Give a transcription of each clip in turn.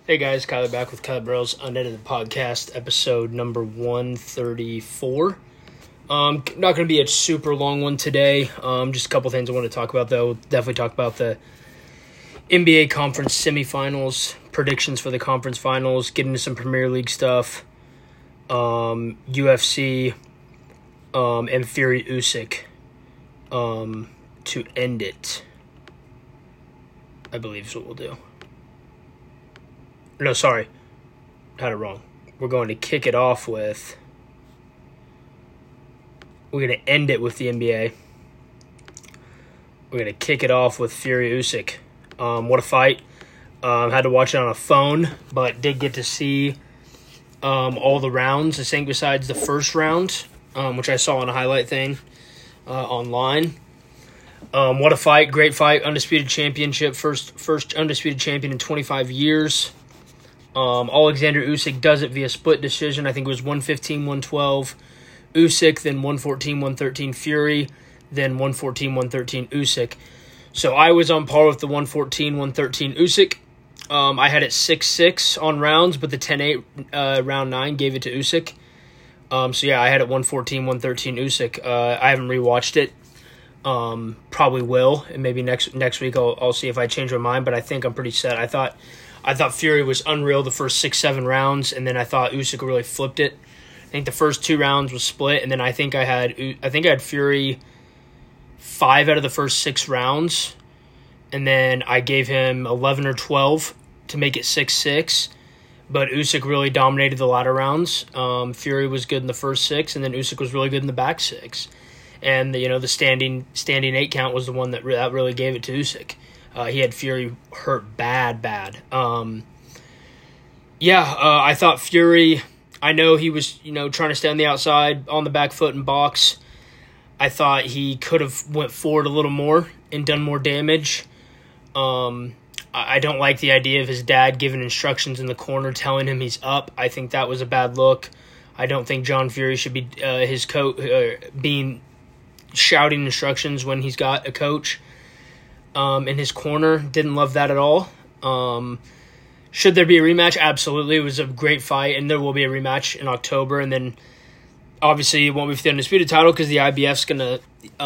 Hey guys, Kyler back with Kyler Burrell's Unedited Podcast, episode number 134. Not going to be a super long one today. Just a couple things I want to talk about, though. Definitely talk about the NBA Conference semifinals, predictions for the conference finals, get into some Premier League stuff, UFC, and Fury Usyk to end it, I believe is what we'll do. No, sorry. Had it wrong. We're going to kick it off with... We're going to end it with the NBA. We're going to kick it off with Fury Usyk. What a fight. Had to watch it on a phone, but did get to see all the rounds, I think, besides the first round, which I saw on a highlight thing online. What a fight. Great fight. Undisputed championship. First undisputed champion in 25 years. Alexander Usyk does it via split decision. I think it was 115-112 Usyk, then 114-113 Fury, then 114-113 Usyk. So I was on par with the 114-113 Usyk. I had it 6-6 on rounds, but the 10-8 round 9 gave it to Usyk. So yeah, I had it 114-113 Usyk. I haven't rewatched it. Probably will, and maybe next week I'll see if I change my mind, but I think I'm pretty set. I thought Fury was unreal the first 6-7 rounds, and then I thought Usyk really flipped it. I think the first 2 rounds was split, and then I think I had Fury 5 out of the first 6 rounds, and then I gave him 11 or 12 to make it 6-6. But Usyk really dominated the latter rounds. Fury was good in the first 6, and then Usyk was really good in the back 6. And the standing 8 count was the one that really gave it to Usyk. He had Fury hurt bad. I thought Fury, I know he was, trying to stay on the outside, on the back foot and box. I thought he could have went forward a little more and done more damage. I don't like the idea of his dad giving instructions in the corner, telling him he's up. I think that was a bad look. I don't think John Fury should be his coach, being shouting instructions when he's got a coach in his corner. Didn't love that at all. Should there be a rematch? Absolutely. It was a great fight, and there will be a rematch in October. And then, obviously, it won't be for the undisputed title because the IBF's gonna,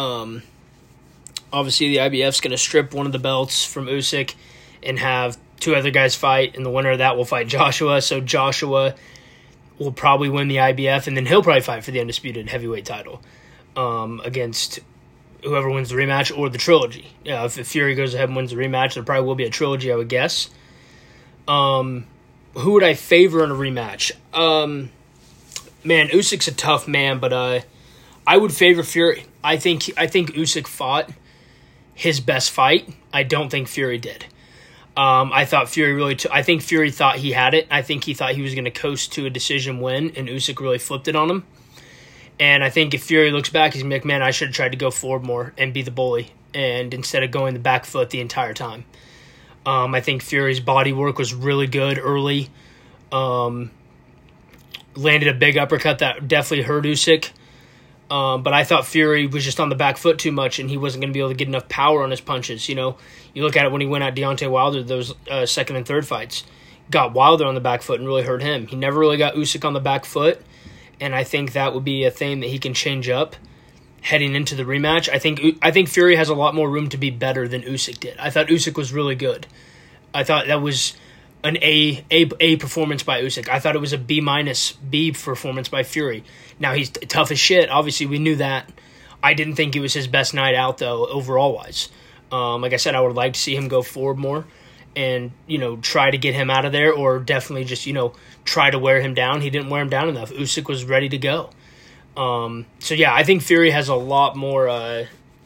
strip one of the belts from Usyk and have 2 other guys fight, and the winner of that will fight Joshua. So Joshua will probably win the IBF, and then he'll probably fight for the undisputed heavyweight title against whoever wins the rematch or the trilogy. Yeah, if Fury goes ahead and wins the rematch, there probably will be a trilogy, I would guess. Who would I favor in a rematch? Man, Usyk's a tough man, but I would favor Fury. I think Usyk fought his best fight. I don't think Fury did. I thought Fury I think Fury thought he had it. I think he thought he was going to coast to a decision win, and Usyk really flipped it on him. And I think if Fury looks back, he's going to be like, man, I should have tried to go forward more and be the bully, and instead of going the back foot the entire time. I think Fury's body work was really good early. Landed a big uppercut that definitely hurt Usyk. But I thought Fury was just on the back foot too much, and he wasn't going to be able to get enough power on his punches. You look at it when he went at Deontay Wilder, those second and third fights, got Wilder on the back foot and really hurt him. He never really got Usyk on the back foot, and I think that would be a thing that he can change up heading into the rematch. I think Fury has a lot more room to be better than Usyk did. I thought Usyk was really good. I thought that was an A performance by Usyk. I thought it was a B- performance by Fury. Now, he's tough as shit. Obviously, we knew that. I didn't think it was his best night out, though, overall-wise. Like I said, I would like to see him go forward more and, try to get him out of there, or definitely just, try to wear him down. He didn't wear him down enough. Usyk was ready to go. I think Fury has a lot more...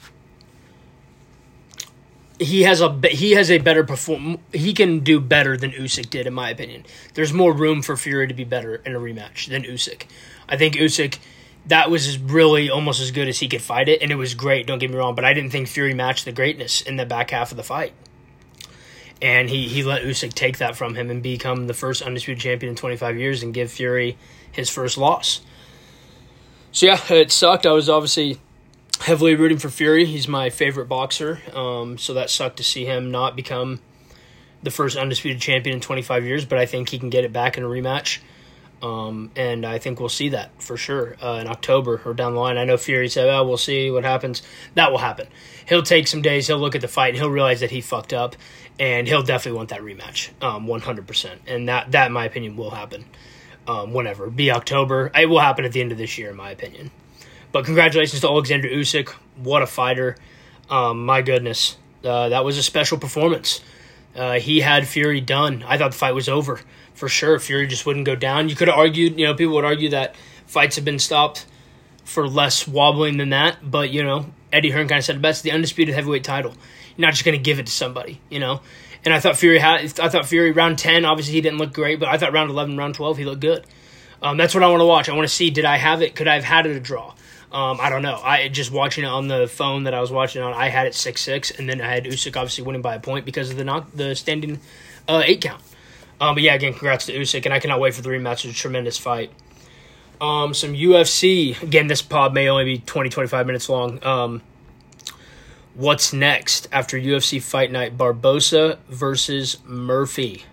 He has a better perform. He can do better than Usyk did, in my opinion. There's more room for Fury to be better in a rematch than Usyk. I think Usyk, that was really almost as good as he could fight it, and it was great, don't get me wrong, but I didn't think Fury matched the greatness in the back half of the fight. And he let Usyk take that from him and become the first undisputed champion in 25 years and give Fury his first loss. So yeah, it sucked. I was obviously heavily rooting for Fury. He's my favorite boxer, so that sucked to see him not become the first undisputed champion in 25 years, but I think he can get it back in a rematch. And I think we'll see that for sure in October or down the line. I know Fury said, "Oh, we'll see what happens." That will happen. He'll take some days. He'll look at the fight and he'll realize that he fucked up, and he'll definitely want that rematch, 100%. And that, in my opinion, will happen whenever. Be October. It will happen at the end of this year, in my opinion. But congratulations to Alexander Usyk. What a fighter. My goodness. That was a special performance. He had Fury done. I thought the fight was over. For sure, Fury just wouldn't go down. You could have argued, people would argue that fights have been stopped for less wobbling than that. But, Eddie Hearn kind of said it best, the undisputed heavyweight title. You're not just going to give it to somebody, And I thought Fury round 10, obviously he didn't look great, but I thought round 11, round 12, he looked good. That's what I want to watch. I want to see, did I have it? Could I have had it a draw? I don't know. I just watching it on the phone that I was watching on, I had it 6-6, and then I had Usyk obviously winning by a point because of the standing 8 count. But yeah, again, congrats to Usyk, and I cannot wait for the rematch. It's a tremendous fight. Some UFC. Again, this pod may only be 20, 25 minutes long. What's next after UFC Fight Night? Barboza versus Murphy.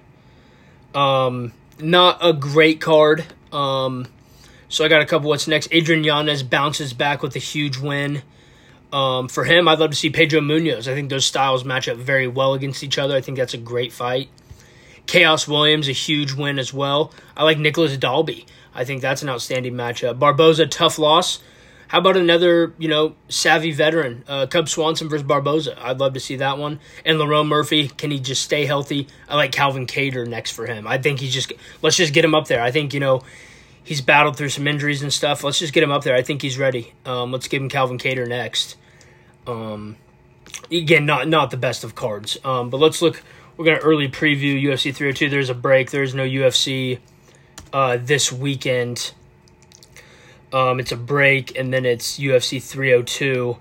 Not a great card. So I got a couple what's next. Adrian Yanez bounces back with a huge win. For him, I'd love to see Pedro Munoz. I think those styles match up very well against each other. I think that's a great fight. Chaos Williams, a huge win as well. I like Nicholas Dalby. I think that's an outstanding matchup. Barboza, tough loss. How about another, savvy veteran, Cub Swanson versus Barboza? I'd love to see that one. And Lerone Murphy, can he just stay healthy? I like Calvin Kattar next for him. I think let's just get him up there. I think, he's battled through some injuries and stuff. Let's just get him up there. I think he's ready. Let's give him Calvin Kattar next. Again, not the best of cards. But let's look. We're going to early preview UFC 302. There's a break. There's no UFC this weekend. It's a break, and then it's UFC 302,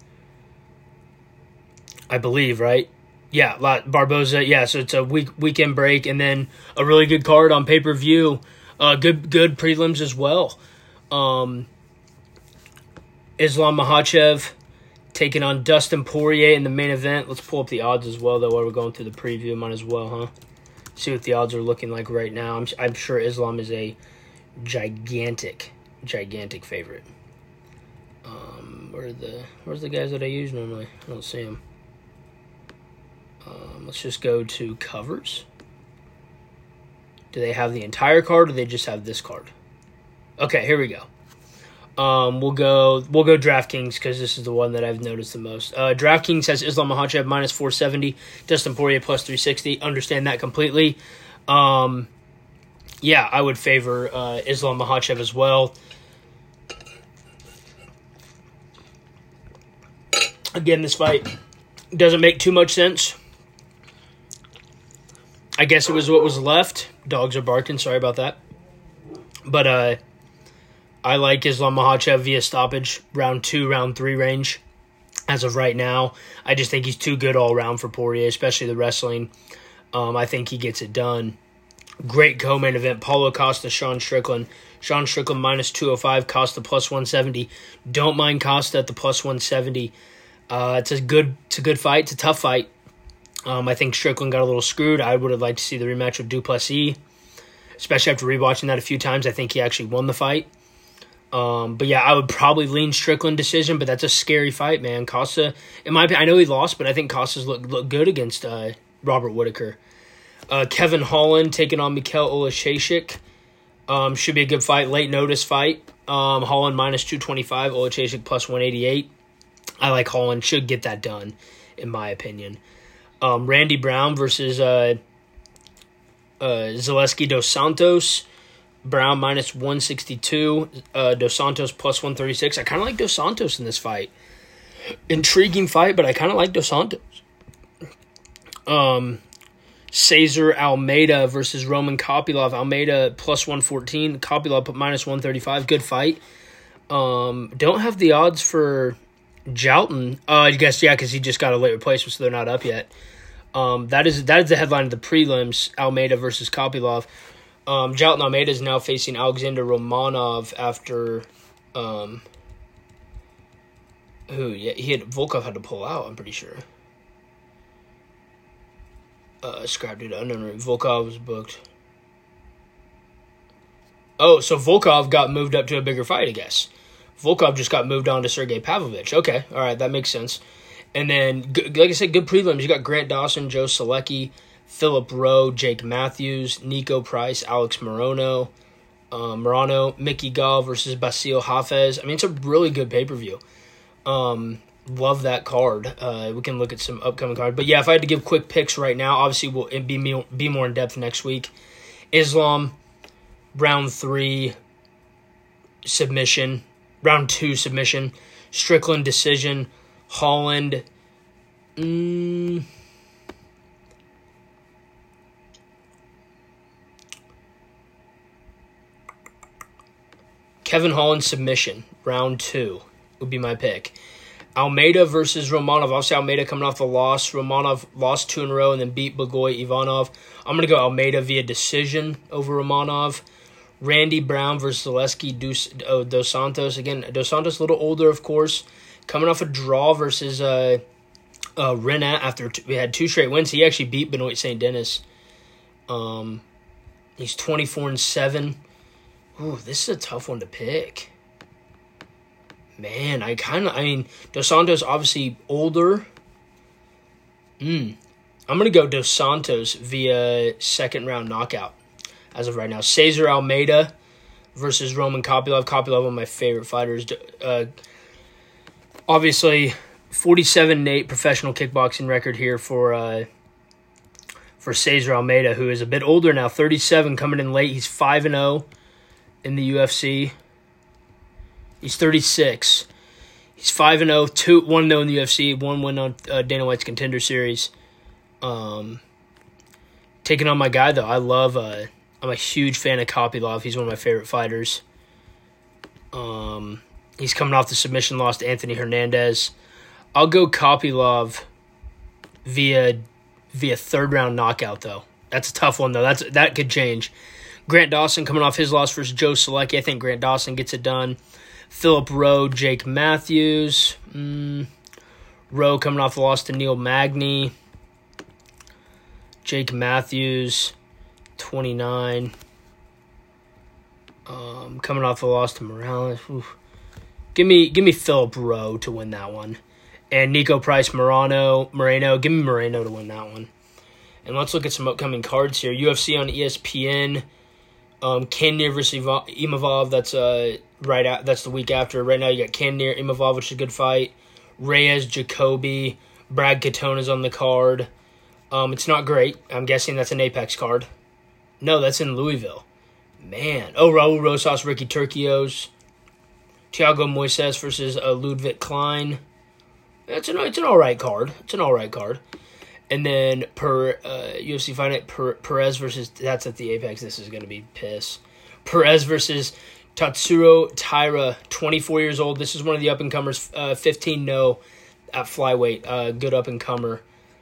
I believe, right? Yeah, Barboza. Yeah, so it's a weekend break, and then a really good card on pay-per-view. Good prelims as well. Islam Makhachev taking on Dustin Poirier in the main event. Let's pull up the odds as well, though, while we're going through the preview. Might as well, huh? See what the odds are looking like right now. I'm sure Islam is a gigantic favorite. Where's the guys that I use normally? I don't see them. Let's just go to covers. Do they have the entire card, or do they just have this card? Okay, here we go. We'll go DraftKings because this is the one that I've noticed the most. DraftKings has Islam Makhachev minus 470, Dustin Poirier plus 360. Understand that completely. Yeah, I would favor Islam Makhachev as well. Again, this fight doesn't make too much sense. I guess it was what was left. Dogs are barking. Sorry about that. But I like Islam Makhachev via stoppage, round 2, round 3 range. As of right now, I just think he's too good all around for Poirier, especially the wrestling. I think he gets it done. Great co-main event. Paulo Costa, Sean Strickland. Sean Strickland minus 205, Costa plus 170. Don't mind Costa at the plus 170. It's a good fight. It's a tough fight. I think Strickland got a little screwed. I would have liked to see the rematch with Duplessis, especially after rewatching that a few times. I think he actually won the fight. But yeah, I would probably lean Strickland decision, but that's a scary fight, man. Costa, in my opinion, I know he lost, but I think Costa's look good against Robert Whittaker. Kevin Holland taking on Mikhail Oleksiejczuk. Should be a good fight. Late notice fight. Holland minus 225, Oleksiejczuk plus 188. I like Holland. Should get that done, in my opinion. Randy Brown versus Zaleski Dos Santos. Brown minus 162. Dos Santos plus 136. I kind of like Dos Santos in this fight. Intriguing fight, but I kind of like Dos Santos. Cesar Almeida versus Roman Kopylov. Almeida plus 114. Kopylov minus 135. Good fight. Don't have the odds for Jalton. I guess, yeah, because he just got a late replacement, so they're not up yet. That is the headline of the prelims, Almeida versus Kopylov. Jalton Almeida is now facing Alexander Romanov after Volkov had to pull out, I'm pretty sure. Scrap dude, unknown. Volkov was booked. Oh, so Volkov got moved up to a bigger fight, I guess. Volkov just got moved on to Sergey Pavlovich. Okay, all right, that makes sense. And then, like I said, good prelims. You got Grant Dawson, Joe Selecki, Philip Rowe, Jake Matthews, Nico Price, Alex Morano, Mickey Gall versus Basil Hafez. I mean, it's a really good pay-per-view. Love that card. We can look at some upcoming cards. But yeah, if I had to give quick picks right now, obviously we'll be more in depth next week. Islam, round 3 submission. Round 2 submission. Strickland decision. Holland. Kevin Holland submission. Round 2 would be my pick. Almeida versus Romanov. Obviously, Almeida coming off a loss. Romanov lost 2 in a row and then beat Blagoy Ivanov. I'm going to go Almeida via decision over Romanov. Randy Brown versus Zaleski Dos Santos. Again, Dos Santos a little older, of course. Coming off a draw versus Renat after we had 2 straight wins. He actually beat Benoit St. Denis. He's 24-7. Ooh, this is a tough one to pick. Man, Dos Santos obviously older. I'm going to go Dos Santos via second round knockout as of right now. Cesar Almeida versus Roman Kopylov. Kopylov, one of my favorite fighters. Obviously, 47-8 professional kickboxing record here for Cesar Almeida, who is a bit older now, 37, coming in late. He's 5-0 in the UFC. He's 36. He's 5-0, 1-0 in the UFC, 1 win on Dana White's Contender Series. Taking on my guy, though. I'm a huge fan of Kopylov. He's one of my favorite fighters. He's coming off the submission loss to Anthony Hernandez. I'll go Kopylov via third-round knockout, though. That's a tough one, though. That could change. Grant Dawson coming off his loss versus Joe Selecki. I think Grant Dawson gets it done. Philip Rowe, Jake Matthews. Rowe coming off the loss to Neil Magny. Jake Matthews, 29. Coming off the loss to Morales. Oof. Give me Philip Rowe to win that one. And Nico Price, Moreno. Give me Moreno to win that one. And let's look at some upcoming cards here. UFC on ESPN. Cannonier versus Imavov. That's that's the week after. Right now you got Cannonier, Imavov, which is a good fight. Reyes, Jacoby, Brad Katona's on the card. It's not great. I'm guessing that's an Apex card. No, that's in Louisville. Man. Oh, Raul Rosas, Ricky Turquios. Thiago Moises versus Ludwig Klein. It's an all right card. And then UFC Fight Night, Perez versus, that's at the Apex. This is going to be piss. Perez versus Tatsuro Taira, 24 years old. This is one of the up-and-comers, 15-0 at flyweight. Good up-and-comer.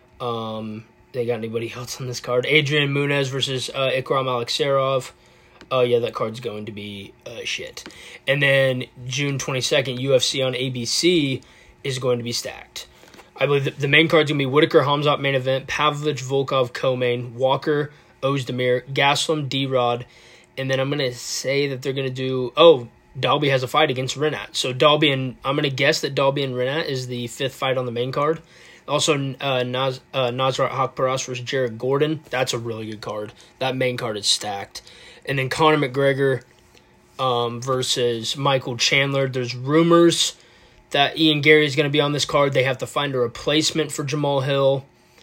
They got anybody else on this card? Adrian Munez versus Ikram Alexerov. Oh, yeah, that card's going to be shit. And then June 22nd, UFC on ABC is going to be stacked. I believe the main card's going to be Whitaker, Hamzat main event, Pavlovich, Volkov, co-main, Walker, Ozdemir, Gaslam, D-Rod, and then I'm going to say that they're going to do, Dalby has a fight against Renat. So I'm going to guess that Dalby and Renat is the 5th fight on the main card. Also, Nasrat Haqparas versus Jared Gordon. That's a really good card. That main card is stacked. And then Conor McGregor versus Michael Chandler. There's rumors that Ian Gary is going to be on this card. They have to find a replacement for Jamal Hill.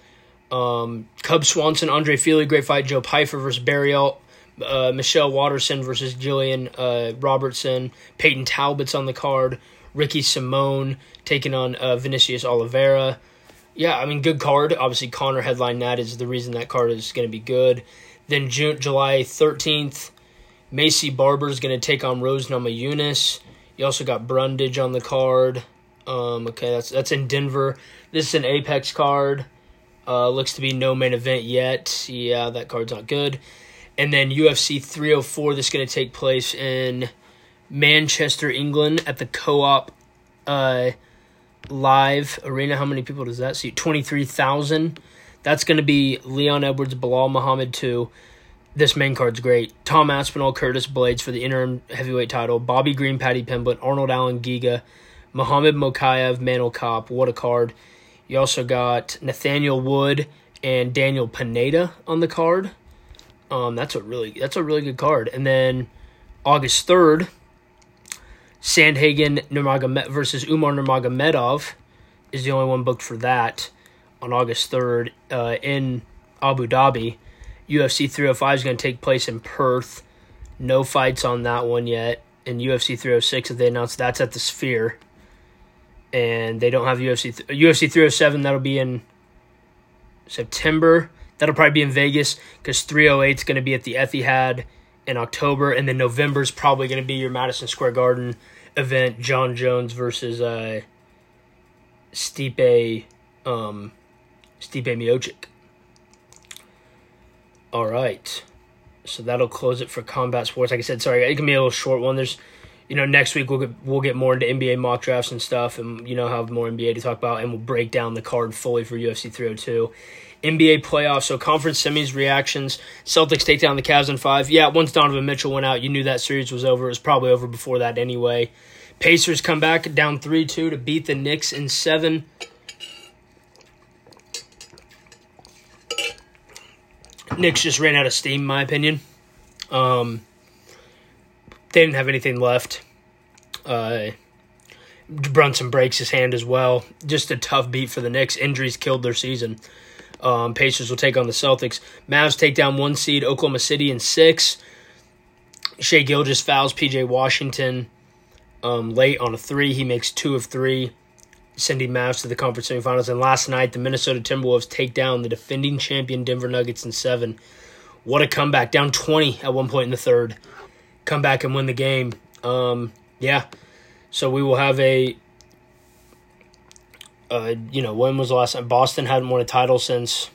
Cub Swanson, Andre Fili, great fight. Joe Pyfer versus Barrialt. Michelle Watterson versus Jillian Robertson. Peyton Talbot's on the card. Ricky Simone taking on Vinicius Oliveira. Yeah, I mean, good card. Obviously, Conor headline that is the reason that card is going to be good. Then July 13th, Macy Barber is going to take on Rose Namajunas. You also got Brundage on the card. Okay, that's in Denver. This is an Apex card. Looks to be no main event yet. Yeah, that card's not good. And then UFC 304, this is going to take place in Manchester, England at the Co-op Live Arena. How many people does that seat? 23,000. That's going to be Leon Edwards, Bilal Muhammad 2. This main card's great. Tom Aspinall, Curtis Blades for the interim heavyweight title. Bobby Green, Paddy Pimblett, Arnold Allen, Giga, Muhammad Mokaev, Manel Kopp. What a card. You also got Nathaniel Wood and Daniel Pineda on the card. That's a really good card. And then August 3rd, Sandhagen versus Umar Nurmagomedov is the only one booked for that on August 3rd in Abu Dhabi. UFC 305 is going to take place in Perth. No fights on that one yet. And UFC 306, as they announced, that's at the Sphere. And they don't have UFC 307. That'll be in September. That'll probably be in Vegas because 308 is going to be at the Etihad in October. And then November is probably going to be your Madison Square Garden event, John Jones versus Stipe Miocic. All right, so that'll close it for combat sports. Like I said, sorry, it can be a little short one. There's, next week we'll get more into NBA mock drafts and stuff, and have more NBA to talk about, and we'll break down the card fully for UFC 302. NBA playoffs, so conference semis reactions. Celtics take down the Cavs in 5. Yeah, once Donovan Mitchell went out, you knew that series was over. It was probably over before that anyway. Pacers come back down 3-2 to beat the Knicks in 7. Knicks just ran out of steam, in my opinion. They didn't have anything left. Brunson breaks his hand as well. Just a tough beat for the Knicks. Injuries killed their season. Pacers will take on the Celtics. Mavs take down 1 seed Oklahoma City in 6. Shai Gilgeous fouls P.J. Washington late on a 3. He makes 2 of 3. Sending Mavs to the conference semifinals. And last night, the Minnesota Timberwolves take down the defending champion Denver Nuggets in 7. What a comeback. Down 20 at one point in the third. Come back and win the game. Yeah. So we will have when was the last time? Boston hadn't won a title since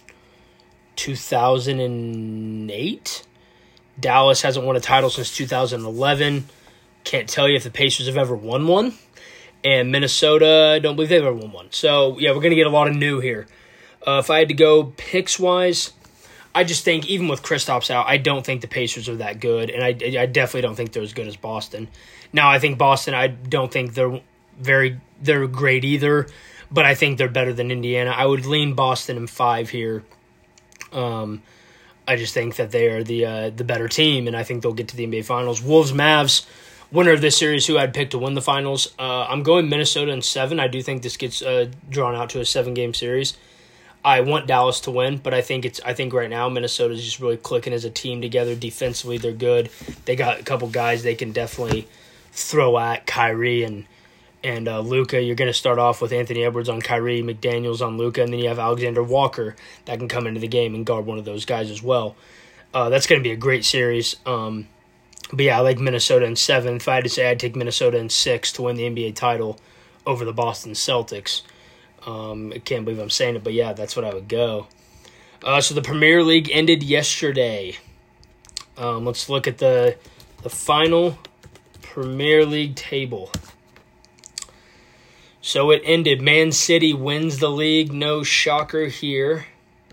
2008. Dallas hasn't won a title since 2011. Can't tell you if the Pacers have ever won one. And Minnesota, I don't believe they've ever won one. So, yeah, we're going to get a lot of new here. If I had to go picks-wise, I just think, even with Kristaps out, I don't think the Pacers are that good. And I definitely don't think they're as good as Boston. Now, I think Boston, I don't think they're great either. But I think they're better than Indiana. I would lean Boston in 5 here. I just think that they are the better team. And I think they'll get to the NBA Finals. Wolves-Mavs. Winner of this series, who I'd pick to win the finals. I'm going Minnesota in 7. I do think this gets drawn out to a 7-game series. I want Dallas to win, but I think right now Minnesota is just really clicking as a team together. Defensively, they're good. They got a couple guys they can definitely throw at Kyrie and Luka. You're going to start off with Anthony Edwards on Kyrie, McDaniels on Luka, and then you have Alexander Walker that can come into the game and guard one of those guys as well. That's going to be a great series. But yeah, I like Minnesota in 7. If I had to say, I'd take Minnesota in 6 to win the NBA title over the Boston Celtics. I can't believe I'm saying it, but yeah, that's what I would go. So the Premier League ended yesterday. Let's look at the final Premier League table. So it ended. Man City wins the league. No shocker here.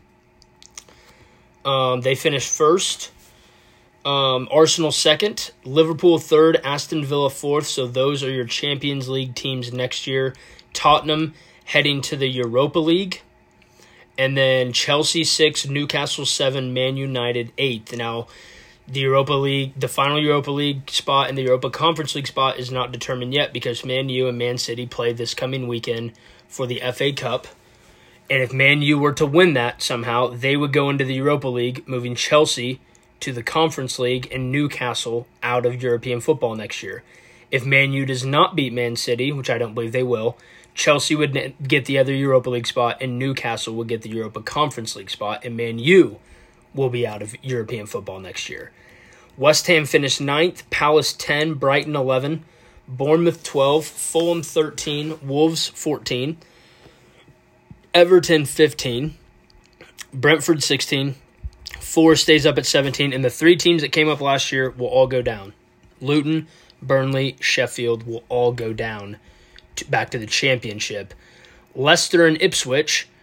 They finished first. Arsenal 2nd, Liverpool 3rd, Aston Villa 4th. So those are your Champions League teams next year. Tottenham heading to the Europa League. And then Chelsea 6th, Newcastle 7th, Man United 8th. Now, the Europa League, the final Europa League spot and the Europa Conference League spot is not determined yet because Man U and Man City play this coming weekend for the FA Cup. And if Man U were to win that somehow, they would go into the Europa League, moving Chelsea to the Conference League and Newcastle out of European football next year. If Man U does not beat Man City, which I don't believe they will, Chelsea would get the other Europa League spot and Newcastle would get the Europa Conference League spot, and Man U will be out of European football next year. West Ham finished 9th, Palace 10, Brighton 11, Bournemouth 12, Fulham 13, Wolves 14, Everton 15, Brentford 16, Forest stays up at 17, and the 3 teams that came up last year will all go down. Luton, Burnley, Sheffield will all go down back to the championship. Leicester and Ipswich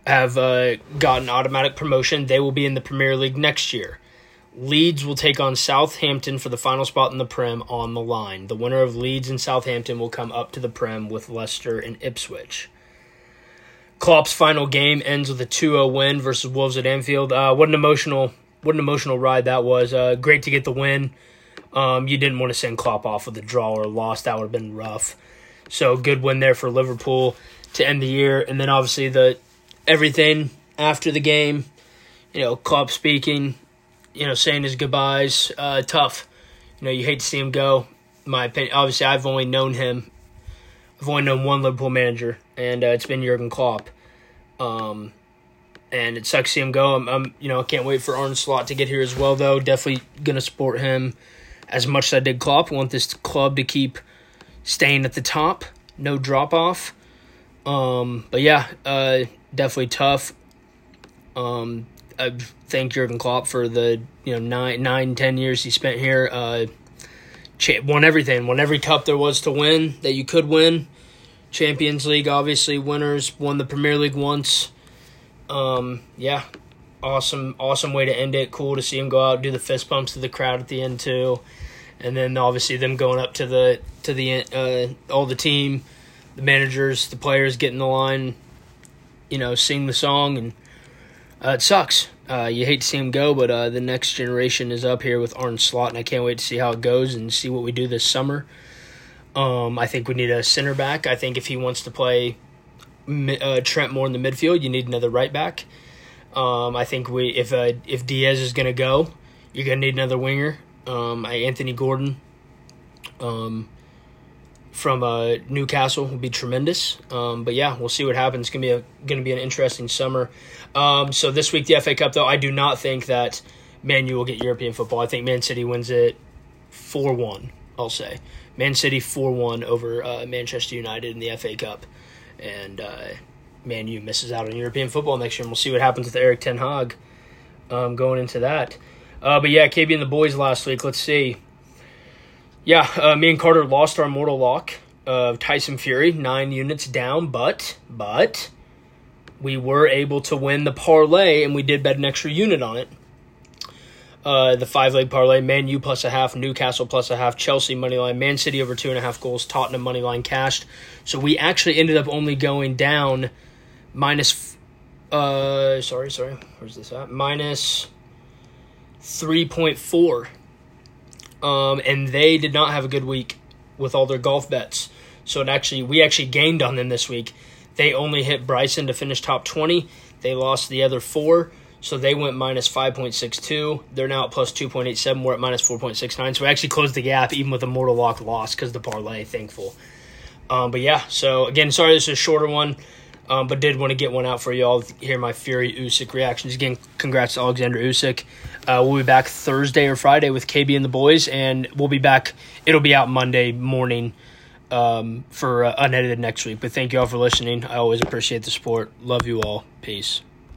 have gotten automatic promotion. They will be in the Premier League next year. Leeds will take on Southampton for the final spot in the Prem on the line. The winner of Leeds and Southampton will come up to the Prem with Leicester and Ipswich. Klopp's final game ends with a 2-0 win versus Wolves at Anfield. What an emotional ride that was. Great to get the win. You didn't want to send Klopp off with a draw or a loss. That would have been rough. So good win there for Liverpool to end the year. And then obviously everything after the game, Klopp speaking, saying his goodbyes, tough. You hate to see him go. In my opinion, obviously I've only known one Liverpool manager, and it's been Jurgen Klopp. And it sucks to see him go. I can't wait for Arne Slot to get here as well, though. Definitely going to support him as much as I did Klopp. I want this club to keep staying at the top, no drop-off. But yeah, definitely tough. I thank Jurgen Klopp for the 9-10 years he spent here. Won everything, won every cup there was to win that you could win. Champions League, obviously, winners. Won the Premier League once. Yeah, awesome way to end it. Cool to see him go out, do the fist bumps to the crowd at the end too, and then obviously them going up to the all the team, the managers, the players getting the line, sing the song, and it sucks. You hate to see him go, but the next generation is up here with Arne Slot, and I can't wait to see how it goes and see what we do this summer. I think we need a center back. I think if he wants to play Trent more in the midfield, you need another right back. I think if Diaz is going to go, you're going to need another winger. Anthony Gordon from Newcastle will be tremendous. But yeah, we'll see what happens. It's going to be an interesting summer. So this week, the FA Cup, though, I do not think that Man U will get European football. I think Man City wins it 4-1, I'll say. Man City 4-1 over Manchester United in the FA Cup. And Man U misses out on European football next year. And we'll see what happens with Eric Ten Hag going into that. But yeah, KB and the boys last week. Let's see. Yeah, me and Carter lost our mortal lock of Tyson Fury, 9 units down, but we were able to win the parlay, and we did bet an extra unit on it. The 5-leg parlay, Man U plus a half, Newcastle plus a half, Chelsea moneyline, Man City over 2.5 goals, Tottenham moneyline cashed. So we actually ended up only going down minus, where's this at? Minus 3.4. And they did not have a good week with all their golf bets. So we actually gained on them this week. They only hit Bryson to finish top 20. They lost the other 4, so they went minus 5.62. They're now at plus 2.87. We're at minus 4.69. So we actually closed the gap even with a mortal lock loss because of the parlay, thankful. But yeah, so again, sorry this is a shorter one, but did want to get one out for you all to hear my Fury Usyk reactions. Again, congrats to Alexander Usyk. We'll be back Thursday or Friday with KB and the boys, and we'll be back. It'll be out Monday morning for unedited next week. But thank you all for listening. I always appreciate the support. Love you all. Peace.